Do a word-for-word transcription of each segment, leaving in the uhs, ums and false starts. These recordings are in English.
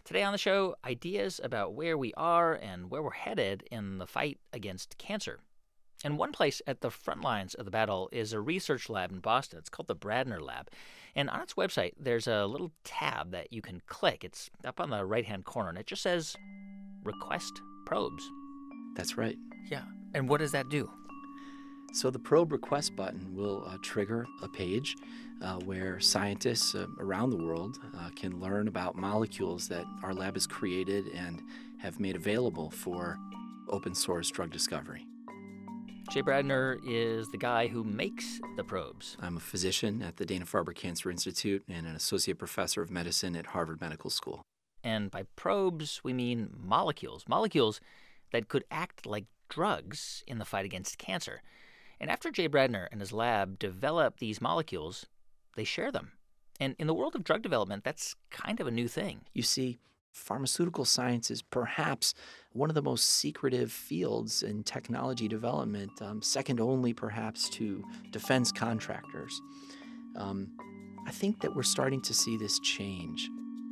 Today on the show, ideas about where we are and where we're headed in the fight against cancer. And one place at the front lines of the battle is a research lab in Boston. It's called the Bradner Lab. And on its website, there's a little tab that you can click. It's up on the right-hand corner, and it just says Request Probes. That's right. Yeah. And what does that do? So the probe request button will uh, trigger a page uh, where scientists uh, around the world uh, can learn about molecules that our lab has created and have made available for open source drug discovery. Jay Bradner is the guy who makes the probes. I'm a physician at the Dana-Farber Cancer Institute and an associate professor of medicine at Harvard Medical School. And by probes, we mean molecules, molecules that could act like drugs in the fight against cancer. And after Jay Bradner and his lab develop these molecules, they share them. And in the world of drug development, that's kind of a new thing. You see, pharmaceutical science is perhaps one of the most secretive fields in technology development, um, second only perhaps to defense contractors. Um, I think that we're starting to see this change.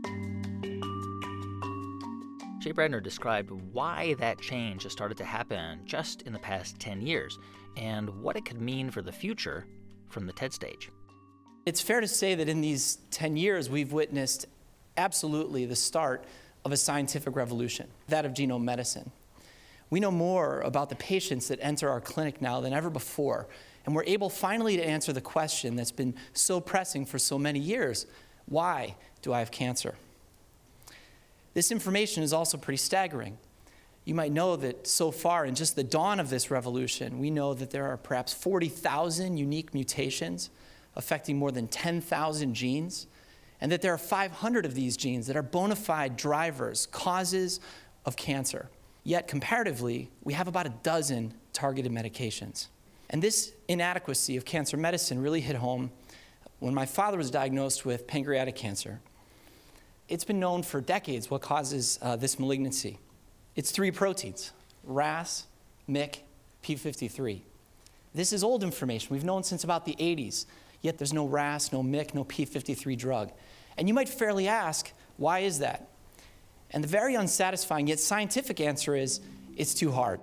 Jay Bradner described why that change has started to happen just in the past ten years and what it could mean for the future from the TED stage. It's fair to say that in these ten years, we've witnessed absolutely the start of a scientific revolution, that of genome medicine. We know more about the patients that enter our clinic now than ever before, and we're able finally to answer the question that's been so pressing for so many years: why do I have cancer? This information is also pretty staggering. You might know that so far, in just the dawn of this revolution, we know that there are perhaps forty thousand unique mutations affecting more than ten thousand genes, and that there are five hundred of these genes that are bona fide drivers, causes of cancer. Yet, comparatively, we have about a dozen targeted medications. And this inadequacy of cancer medicine really hit home when my father was diagnosed with pancreatic cancer. It's been known for decades what causes uh, this malignancy. It's three proteins: R A S, M Y C, P fifty-three. This is old information. We've known since about the eighties, yet there's no R A S, no M Y C, no P fifty-three drug. And you might fairly ask, why is that? And the very unsatisfying yet scientific answer is, it's too hard.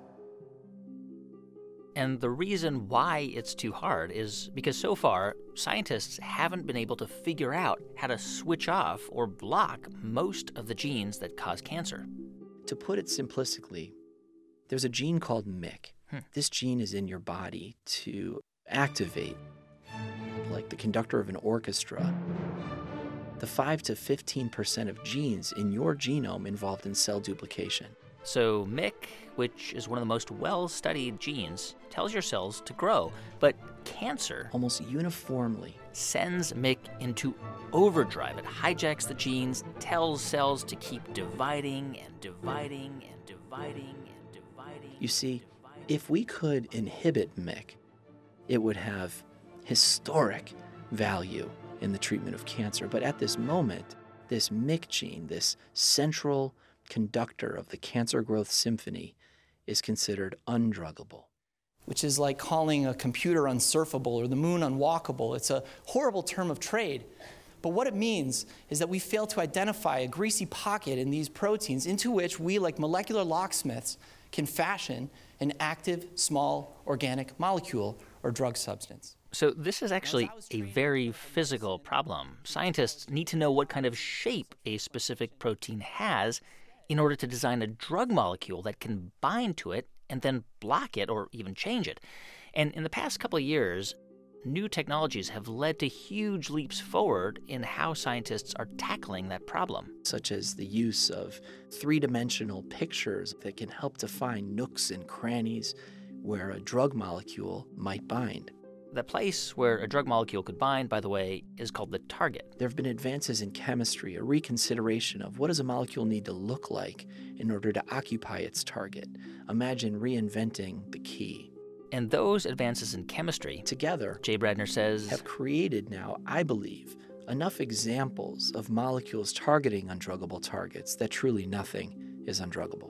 And the reason why it's too hard is because so far, scientists haven't been able to figure out how to switch off or block most of the genes that cause cancer. To put it simplistically, there's a gene called M Y C. Hmm. This gene is in your body to activate, like the conductor of an orchestra, the five to fifteen percent of genes in your genome involved in cell duplication. So M Y C, which is one of the most well-studied genes, tells your cells to grow, but cancer Almost uniformly sends M Y C into overdrive. It hijacks the genes, tells cells to keep dividing and dividing and dividing and dividing. You see, if we could inhibit M Y C, it would have historic value in the treatment of cancer. But at this moment, this M Y C gene, this central conductor of the cancer growth symphony, is considered undruggable. Which is like calling a computer unsurfable or the moon unwalkable. It's a horrible term of trade. But what it means is that we fail to identify a greasy pocket in these proteins into which we, like molecular locksmiths, can fashion an active, small, organic molecule or drug substance. So this is actually a very physical problem. Scientists need to know what kind of shape a specific protein has in order to design a drug molecule that can bind to it and then block it or even change it. And in the past couple of years, new technologies have led to huge leaps forward in how scientists are tackling that problem. Such as the use of three-dimensional pictures that can help define nooks and crannies where a drug molecule might bind. The place where a drug molecule could bind, by the way, is called the target. There have been advances in chemistry, a reconsideration of what does a molecule need to look like in order to occupy its target. Imagine reinventing the key. And those advances in chemistry, Together, Jay Bradner says, have created now, I believe, enough examples of molecules targeting undruggable targets that truly nothing is undruggable.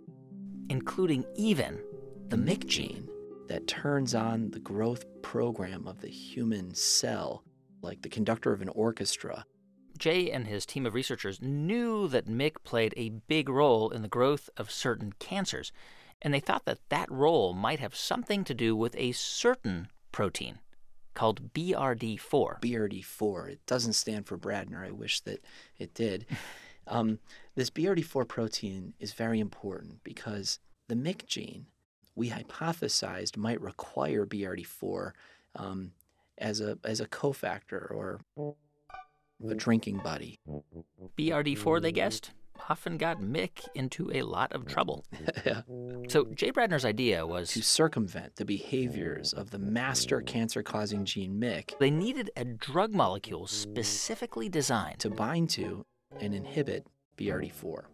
including even the M Y C gene. That turns on the growth program of the human cell, like the conductor of an orchestra. Jay and his team of researchers knew that M Y C played a big role in the growth of certain cancers, and they thought that that role might have something to do with a certain protein called B R D four. B R D four. It doesn't stand for Bradner. I wish that it did. um, this B R D four protein is very important because the M Y C gene, we hypothesized, might require B R D four um, as a as a cofactor or a drinking buddy. B R D four, they guessed, often got M Y C into a lot of trouble. Yeah. So Jay Bradner's idea was To circumvent the behaviors of the master cancer-causing gene M Y C they needed a drug molecule specifically designed to bind to and inhibit B R D four.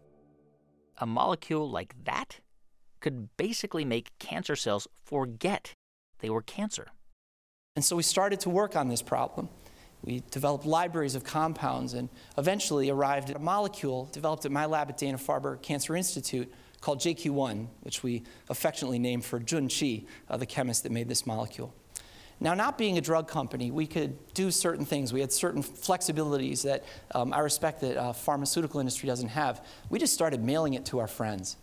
A molecule like that could basically make cancer cells forget they were cancer. And so we started to work on this problem. We developed libraries of compounds and eventually arrived at a molecule developed at my lab at Dana-Farber Cancer Institute called J Q one, which we affectionately named for Jun Chi, uh, the chemist that made this molecule. Now, not being a drug company, we could do certain things. We had certain flexibilities that um, I respect that uh, pharmaceutical industry doesn't have. We just started mailing it to our friends.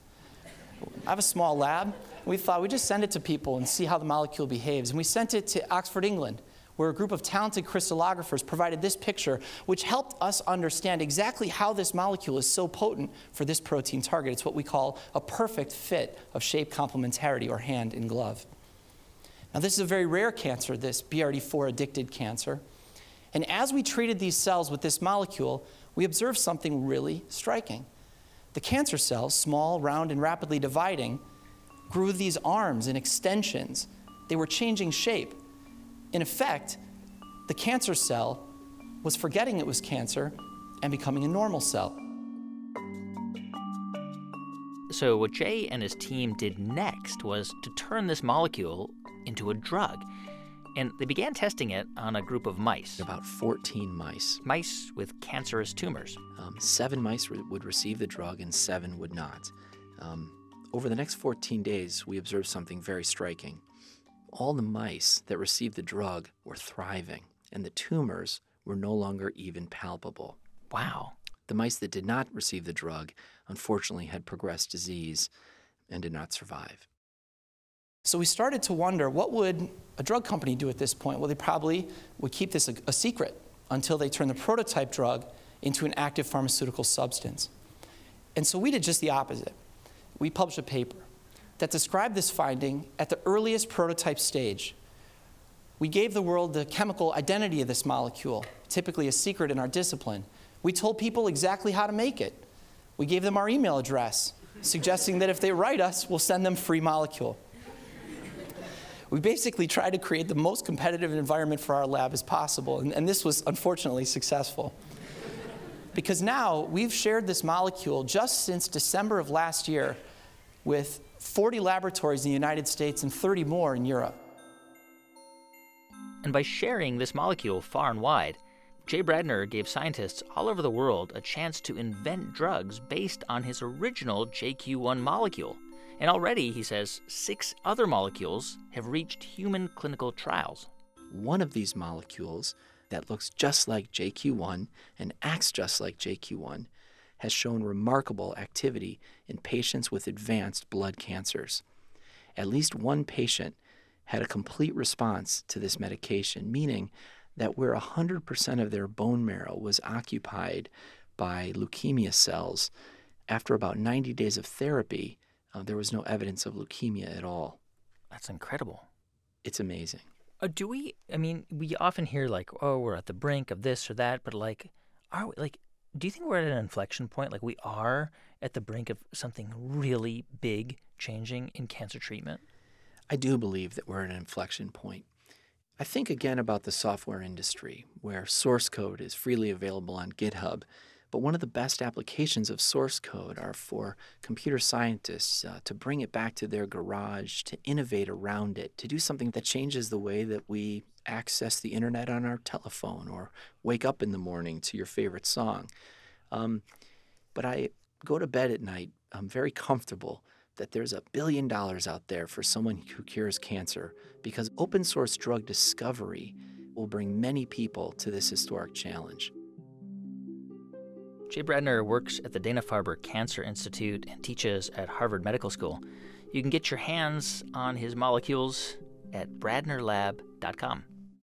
I have a small lab. We thought we'd just send it to people and see how the molecule behaves. And we sent it to Oxford, England, where a group of talented crystallographers provided this picture, which helped us understand exactly how this molecule is so potent for this protein target. It's what we call a perfect fit of shape complementarity, or hand in glove. Now, this is a very rare cancer, this B R D four addicted cancer. And as we treated these cells with this molecule, we observed something really striking. The cancer cells, small, round, and rapidly dividing, grew these arms and extensions. They were changing shape. In effect, the cancer cell was forgetting it was cancer and becoming a normal cell. So what Jay and his team did next was to turn this molecule into a drug. And they began testing it on a group of mice. About fourteen mice. Mice with cancerous tumors. Um, seven mice re- would receive the drug and seven would not. Um, over the next fourteen days, we observed something very striking. All the mice that received the drug were thriving, and the tumors were no longer even palpable. Wow. The mice that did not receive the drug, unfortunately, had progressed disease and did not survive. So we started to wonder, what would a drug company do at this point? Well, they probably would keep this a, a secret until they turned the prototype drug into an active pharmaceutical substance. And so we did just the opposite. We published a paper that described this finding at the earliest prototype stage. We gave the world the chemical identity of this molecule, typically a secret in our discipline. We told people exactly how to make it. We gave them our email address, suggesting that if they write us, we'll send them free molecule. We basically tried to create the most competitive environment for our lab as possible, and, and this was unfortunately successful. Because now we've shared this molecule just since December of last year with forty laboratories in the United States and thirty more in Europe. And by sharing this molecule far and wide, Jay Bradner gave scientists all over the world a chance to invent drugs based on his original J Q one molecule. And already, he says, six other molecules have reached human clinical trials. One of these molecules that looks just like J Q one and acts just like J Q one has shown remarkable activity in patients with advanced blood cancers. At least one patient had a complete response to this medication, meaning that where one hundred percent of their bone marrow was occupied by leukemia cells, after about ninety days of therapy, uh, there was no evidence of leukemia at all. That's incredible. It's amazing. Uh, do we, I mean, we often hear like, oh, we're at the brink of this or that, but like, are we, like, do you think we're at an inflection point? Like we are at the brink of something really big changing in cancer treatment? I do believe that we're at an inflection point. I think again about the software industry, where source code is freely available on GitHub, but one of the best applications of source code are for computer scientists uh, to bring it back to their garage, to innovate around it, to do something that changes the way that we access the internet on our telephone or wake up in the morning to your favorite song. Um, but I go to bed at night, I'm very comfortable that there's a billion dollars out there for someone who cures cancer, because open source drug discovery will bring many people to this historic challenge. Jay Bradner works at the Dana-Farber Cancer Institute and teaches at Harvard Medical School. You can get your hands on his molecules at bradner lab dot com.